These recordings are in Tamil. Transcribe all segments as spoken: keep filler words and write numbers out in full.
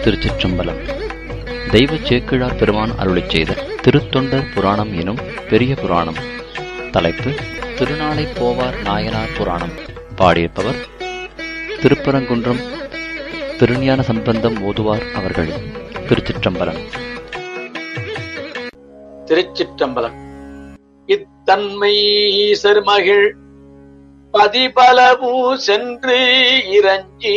திருச்சிற்றம்பலம். தெய்வ சேக்கிழார் பெருமான் அருளிச் செய்த திருத்தொண்டர் புராணம் எனும் பெரிய புராணம். தலைப்பு திருநாளை போவார் நாயனார் புராணம். பாடியிருப்பவர் திருப்பரங்குன்றம் திருஞான சம்பந்தம் ஓதுவார் அவர்கள். திருச்சிற்றம்பலம். திருச்சிற்றம்பலம். இத்தன்மை ஈசர்மகிழ் பதிபலவு சென்று இறஞ்சி,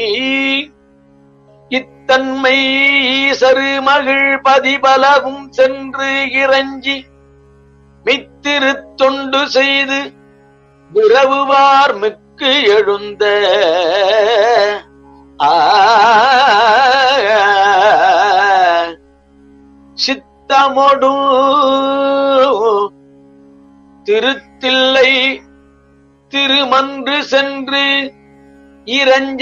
இத்தன்மை ஈசரு மகிழ் பதிபலவும் சென்று இறஞ்சி, மித்திரு தொண்டு செய்து விரவுவார் மிக்கு எழுந்த சித்தமொடு திருத்தில்லை திருமன்று சென்று இறஞ்ச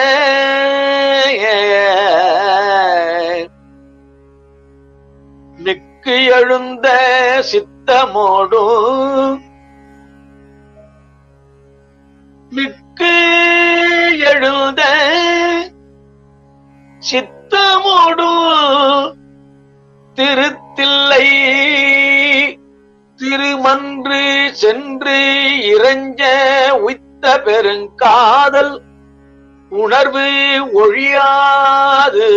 மிக்கு எழுந்த சித்தமோடு மிக்கு எழுந்த சித்தமோடு திருத்தில்லை திருமன்று சென்று இறஞ்ச உய்த்த பெருங்காதல் உணர்வு ஒழியாது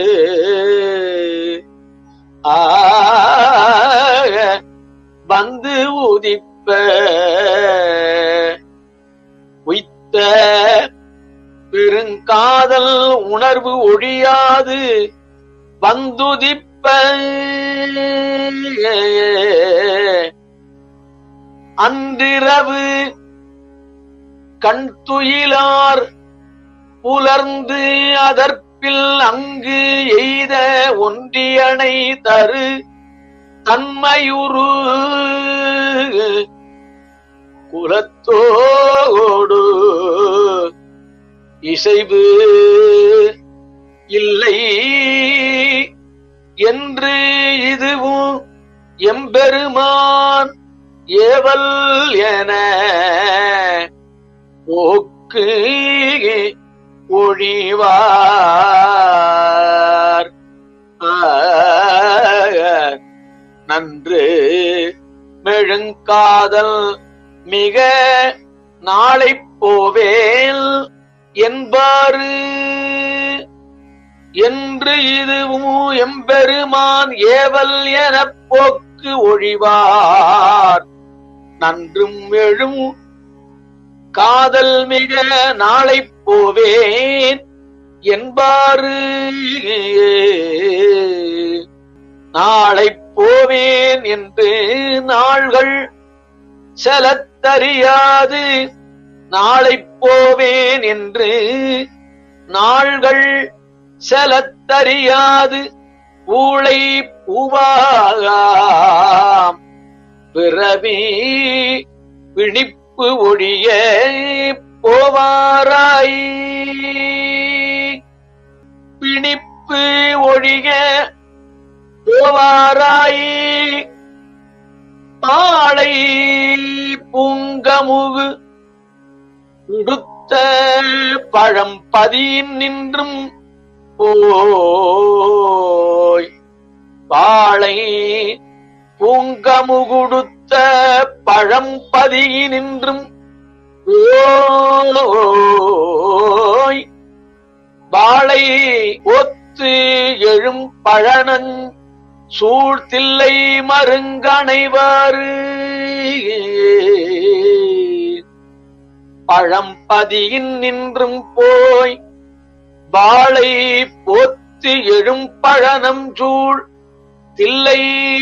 ஆக வந்து உதிப்ப உய்த்த பெருங்காதல் உணர்வு ஒழியாது வந்துதிப்ப அன்றிரவு கண் துயிலார் புலர்ந்து அதற்பில் அங்கு எய்த ஒன்றியணை தரு தன்மையுறு குலத்தோடு இசைவு இல்லை என்று இதுவும் எம்பெருமான் ஏவல் என போக்கு ஒழிவார். நன்று மெழுங்காதல் மிக நாளை போவேல் என்பாரு என்று இதுவும் எம்பெருமான் ஏவல் என போக்கு ஒழிவார். நன்றும் எழும் காதல் மிக நாளை போவேன் என்பாரு. நாளை போவேன் என்று நாள்கள் செலத்தறியாது, நாளை போவேன் என்று நாள்கள் செலத்தறியாது ஊளை பூவாகாம் பிறவி விழிப்பு ஒழிய போவாராய். பிணிப்பு ஒழிய போவாராய். பாளை பூங்கமுகு உடுத்த பழம் பதியின் நின்றும் போய், பாளை பூங்கமுகுடுத்த பழம் பதியினின்றும் ஓய், வாளை ஒத்து எழும் பழனன் சூழ்த்தில்லை மருங்கணைவாறு. பழம்பதியின் நின்றும் போய் வாளை போத்து எழும் பழனம் சூழ் தில்லை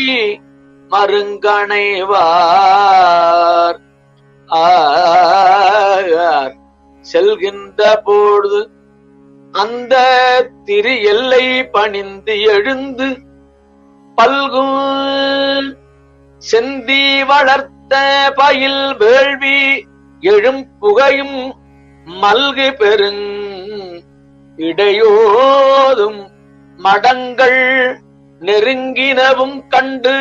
மருங்கணைவார். ஆர் செல்கின்ற பொழுது அந்த திரு எல்லை பணிந்து எழுந்து பல்கும் செந்தி வளர்த்த பயில் வேள்வி எழும் புகையும் மல்கு பெருங் இடையோதும் மடங்கள் நெருங்கினவும் கண்டு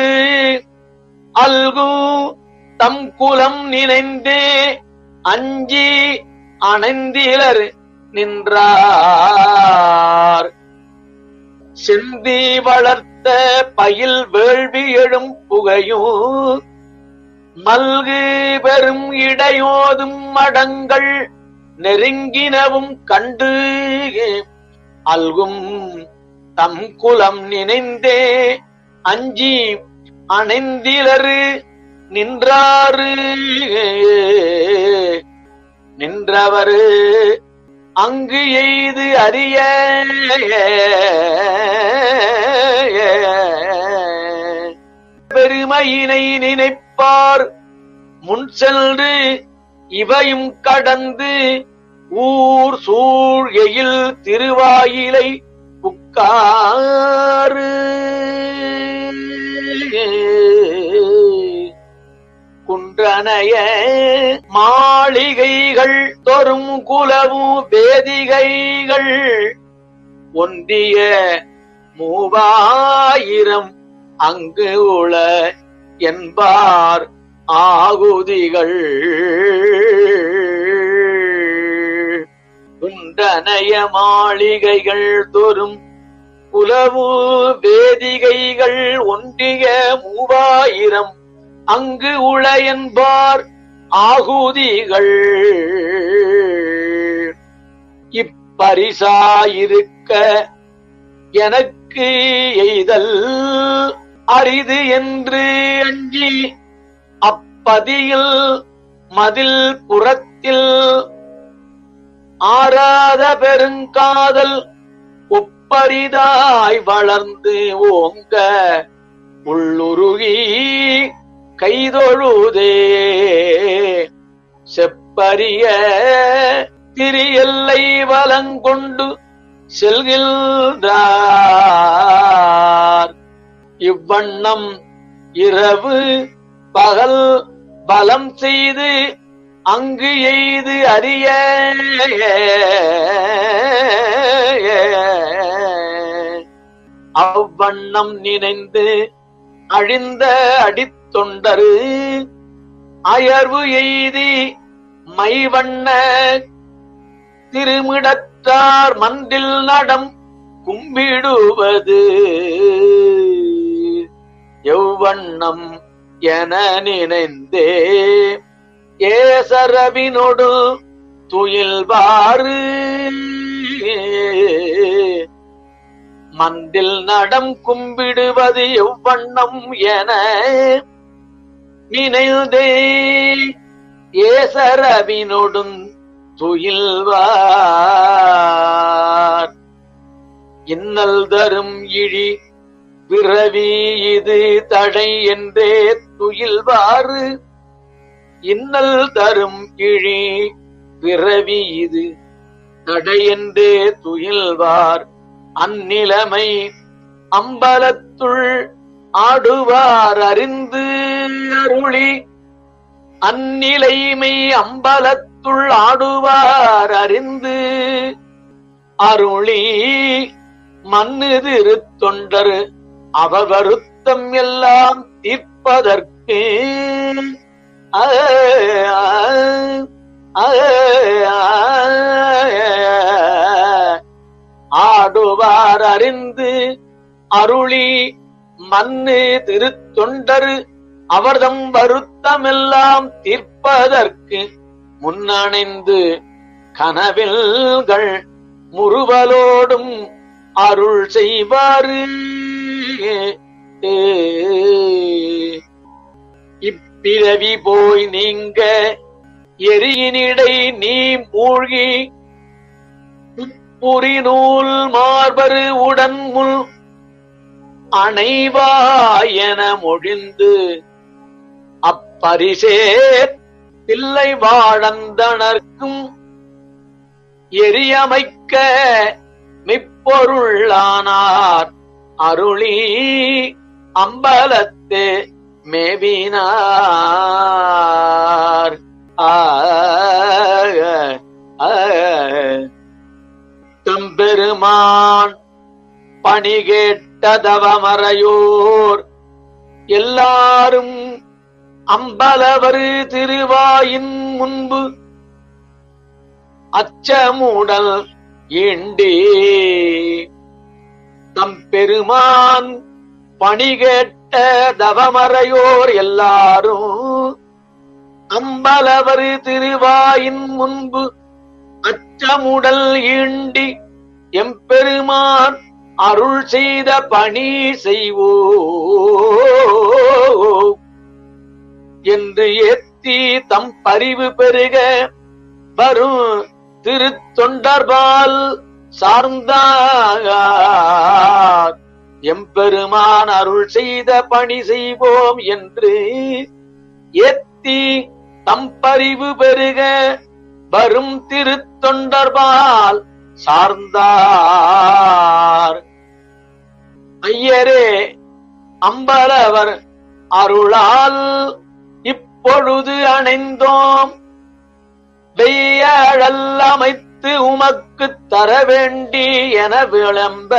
அல்கு தம் குலம் நினைந்தே அஞ்சி அணைந்திலர் நின்றார். செந்தி வளர்த்த பயில் வேள்வி எழும் புகையும் மல்கு பெரும் இடையோதும் மடங்கள் நெருங்கினவும் கண்டு அல்கும் தம் குலம் நினைந்தே அஞ்சி அணைந்திலரு நின்றாரு நின்றவரு அங்கு எய்து அறிய பெருமையினை நினைப்பார் முன் சென்று இவையும் கடந்து ஊர் சூழ் எயில் திருவாயிலை புக்காறு குன்றனைய மாளிகைகள் தொறும் குலவு வேதிகைகள் ஒன்றிய மூவாயிரம் அங்கு உள என்பார் ஆகுதிகள் குன்றனைய மாளிகைகள் தொறும் குலவு வேதிகைகள் ஒன்றிய மூவாயிரம் அங்கு உள என்பார் ஆகுதிகள் இப்பரிசாயிருக்க எனக்கு எய்தல் அரிது என்று அஞ்சி அப்பதியில் மதில் புறத்தில் ஆராத பெருங்காதல் ஒப்பரிதாய் வளர்ந்து ஓங்க உள்ளுருகி கைதொழுதே செப்பரிய திரியல்லை வலங்கொண்டு செல்கின்றார் இவ்வண்ணம் இரவு பகல் பலம் செய்து அங்கு எய்து அறிய அவ்வண்ணம் நினைந்து அழிந்த அடித்தொண்டரு அயர்வு எய்தி மைவண்ண திருமிடற்றார் மன்றில் நடம் கும்பிடுவது எவ்வண்ணம் என நினைந்தே ஏசரவினொடு துயில்வாறு மன்றில் நடம் கும்பிடுவது எவ்வண்ணம் என நினைந்தே ஏசரவினொடும் துயில்வார் இன்னல் தரும் இழி பிறவி இது தடை என்றே துயில்வாறு இன்னல் தரும் இழி பிறவி இது தடை என்றே துயில்வார் அந்நிலைமை அம்பலத்துள் ஆடுவார் அறிந்து அருளி அந்நிலைமை அம்பலத்துள் ஆடுவார் அறிந்து அருளி மன்னு திருத்தொண்டர் அவர் வருத்தம் எல்லாம் தீர்ப்பதற்கு ஆடுவார் அறிந்து அருளி மன்னு திருத்தொண்டர் அவர்தம் வருத்தமெல்லாம் தீர்ப்பதற்கு முன்னணைந்து கனவில்கள் முறுவலோடும் அருள் செய்வாரு இப்பிறவி போய் நீங்க எரியினிடை நீ மூழ்கி புரி நூல் மார்பரு உடன் முள் அணைவாயென மொழிந்து அப்பரிசே பிள்ளை வாழந்தனர்க்கும் எரியமைக்க மிப்பொருளானார் அருளி அம்பலத்து மேவினார். தம்பெருமான் பணி கேட்டதவமறையோர் எல்லாரும் அம்பலவர் திருவாயின் முன்பு அச்சமுடல் ஈண்டி தம் பெருமான் பணி கேட்ட தவமறையோர் எல்லாரும் அம்பலவர் திருவாயின் முன்பு அச்சமுடல் ஈண்டி எம்பெருமான் அருள் செய்த பணி செய்வோ என்று ஏத்தி தம் பரிவு பெருக வரும் திருத்தொண்டர்பால் சார்ந்தார் எம்பெருமான் அருள் செய்த பணி செய்வோம் என்று ஏத்தி தம் பரிவு பெருக வரும் திருத்தொண்டர்பால் சார்ந்தார். ஐயரே அம்பலவர் அருளால் இப்பொழுது அணைந்தோம் வெய்யழல் அமைத்து உமக்கு தர வேண்டி என விளம்ப.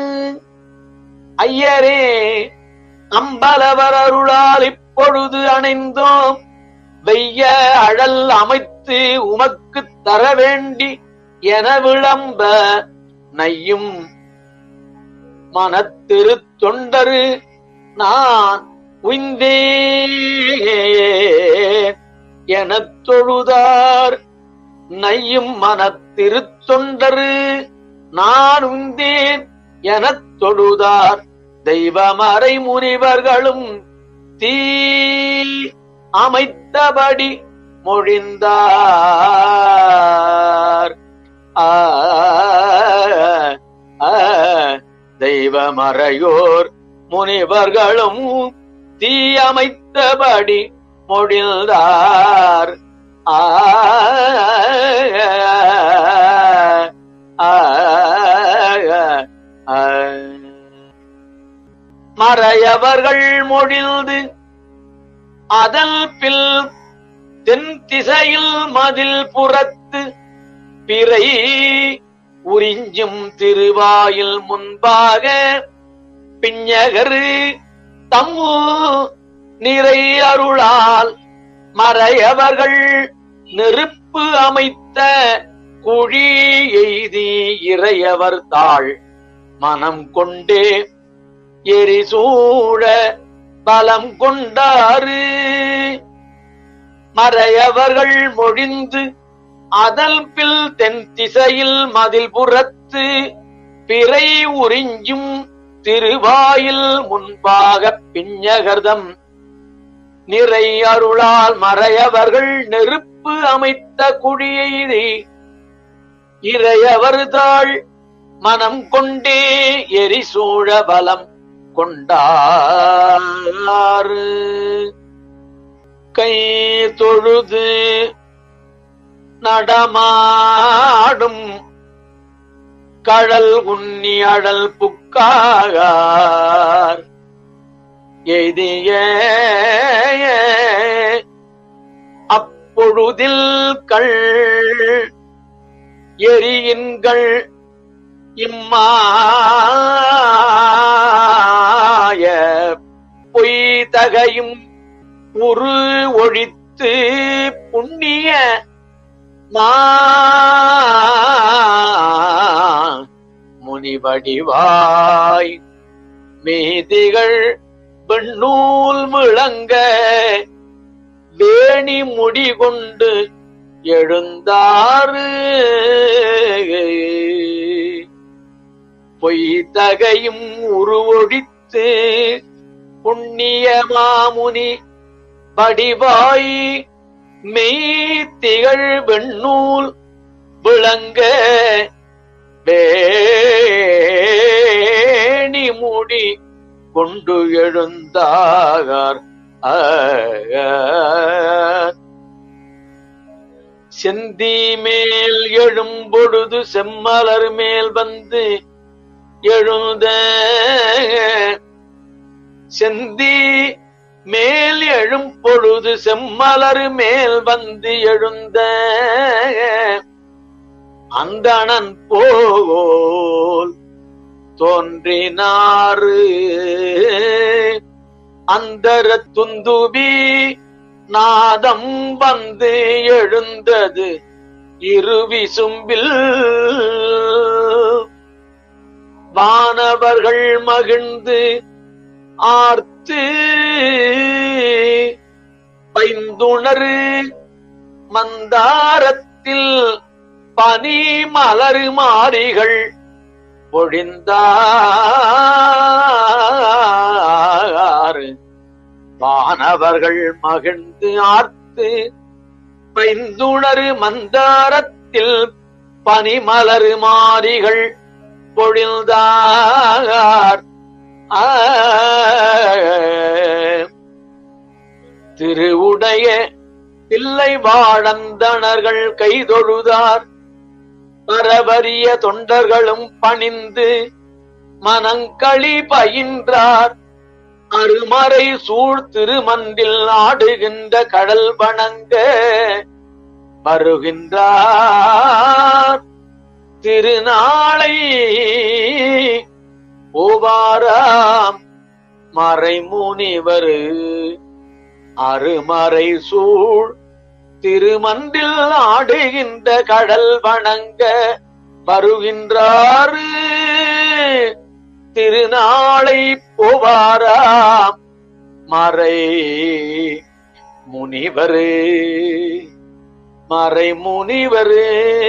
ஐயரே அம்பலவர் அருளால் இப்பொழுது அணைந்தோம் வெய்ய அழல் அமைத்து உமக்கு தர வேண்டி என விளம்ப. நையும் மனத்திரு தொண்டரு நான் உய்ந்தே எனத் தொழுதார். நையும் மனத்திரு தொண்டரு நான் உய்ந்தேன் எனத் தொழுதார். தெய்வமறை முனிவர்களும் தீ அமைத்தபடி மொழிந்தார். தெய்வமறையோர் முனிவர்களும் தீ அமைத்தபடி மொழிந்தார். மறையவர்கள் மொழிந்து அதல் பில் தென் திசையில் மதில் புறத்து பிறை உறிஞ்சும் திருவாயில் முன்பாக பிஞகரு தம்மு நிறை அருளால் மறையவர்கள் நெருப்பு அமைத்த குழி எய்தி இறையவர் தாள் மனம் கொண்டே எரிசூழ பலம் கொண்டாறு. மறையவர்கள் மொழிந்து அதல் பில் தென் திசையில் மதில் புறத்து பிறை உறிஞ்சும் திருவாயில் முன்பாக பிஞகர்தம் நிறை அருளால் மறையவர்கள் நெருப்பு அமைத்த குழியை இறையவர் தாள் மனம் கொண்டே எரிசூழ பலம் கொண்டாறு. கை தொழுது நடமாடும் கழல் உன்னி அழல் புக்காகார் எய்திய அப்பொழுதில் கள் எரியின்கள் இம்மாய பொய் தகையும் உரு ஒழித்து புண்ணிய மா முனிவடிவாய் மேதிகள் வெண்ணூல் விளங்க வேணி முடிகொண்டு எழுந்தாறு. பொய் தகையும் உருவொழித்து புண்ணிய மாமுனி படிவாய் மெய்திகள் வெண்ணூல் விளங்க வேணி முடி கொண்டு எழுந்தார். செந்தி மேல் எழும் பொழுது செம்மலர் மேல் வந்து எழுந்த செந்தி மேல் எழும் பொழுது செம்மலர் மேல் வந்து எழுந்த அந்தணன் போல் தோன்றினாறு. அந்தர துந்துபி நாதம் வந்து எழுந்தது இருவிசும்பில் வானவர்கள் மகிழ்ந்து ஆர்த்து பைந்துணரு மந்தாரத்தில் பனி மலரு மாறிகள் பொழிந்தார். வானவர்கள் மகிழ்ந்து ஆர்த்து பைந்துணரு மந்தாரத்தில் பனிமலரு மாறிகள் பொழிந்தார். திருவுடைய பிள்ளை வாழந்தனர்கள் கைதொழுதார். பரவரிய தொண்டர்களும் பணிந்து மனங்களி பயின்றார். அருமறை சூழ் திருமன்றில் ஆடுகின்ற கடல் வணங்க வருகின்றார். திருநாளை ஓவாராம் மறைமுனிவர் அருமறை சூழ் திருமன்றில் ஆடுகின்ற கடல் வணங்க வருகின்றார். திருநாளை போவாராம் மறை முனிவரு மறை முனிவரு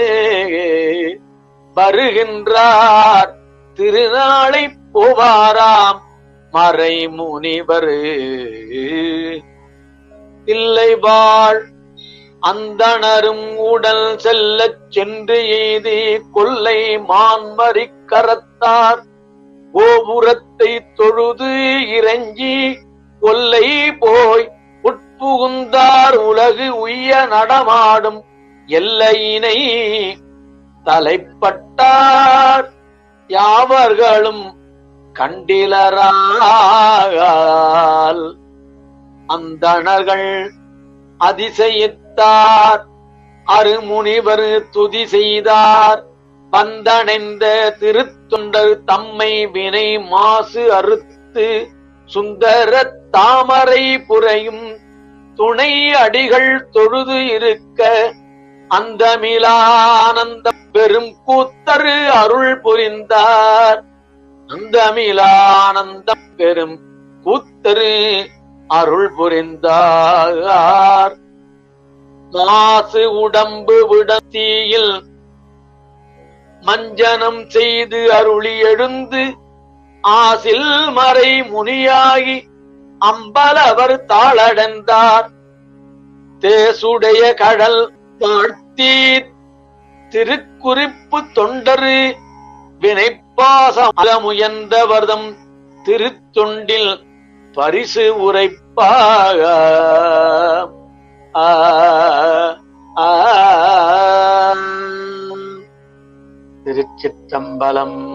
வருகின்றார். திருநாளை போவாராம் மறை முனிவரு. இல்லை வாழ் அந்தணரும் உடல் செல்லச் சென்று எய்தி கொல்லை மான்மறி கரத்தார் கோபுரத்தை தொழுது இறங்கி கொல்லை போய் உட்புகுந்தார். உலகு உய்ய நடமாடும் எல்லையினை தலைப்பட்டார். யாவர்களும் கண்டிலரால் அந்தணர்கள் அதிசயித்தார். அருமுனிவர் துதி செய்தார். வந்தணைந்த திருத்தொண்டர் தம்மை வினை மாசு அறுத்து சுந்தர தாமரை புரையும் துணை அடிகள் தொழுது இருக்க அந்தமிலானந்தம் பெரும் கூத்தரு அருள் புரிந்தார். அந்தமிலானந்தம் பெரும் கூத்தரு அருள் புரிந்தார். மாசு உடம்பு விடத்தீயில் மஞ்சனம் செய்து அருளி எழுந்து ஆசில் மறை முனியாகி அம்பலவர் தாளடைந்தார். தேசுடைய கடல் வாழ்த்தி திருக்குறிப்பு தொண்டரு வினைப்பாசம் முயன்றவர்தம் திருத்தொண்டில் பரிசு உரைப்பாக. திருச்சிற்றம்பலம்.